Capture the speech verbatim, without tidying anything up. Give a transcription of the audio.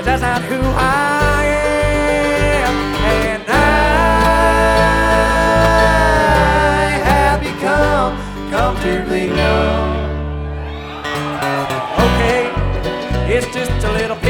'cause that's not who I am. And I have become comfortably numb. Okay, it's just a little